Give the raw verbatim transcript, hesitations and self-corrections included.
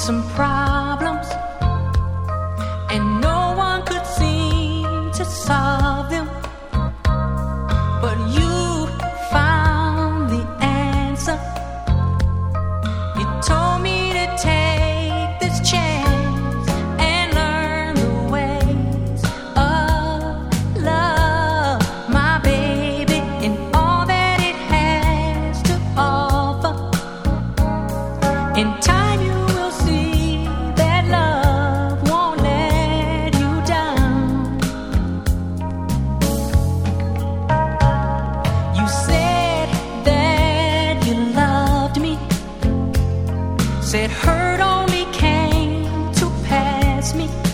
some problems, and no one could seem to solve them. But you found the answer. You told me to take this chance and learn the ways of love, my baby, and all that it has to offer. In time you will see that love won't let you down. You said that you loved me, said hurt only came to pass me.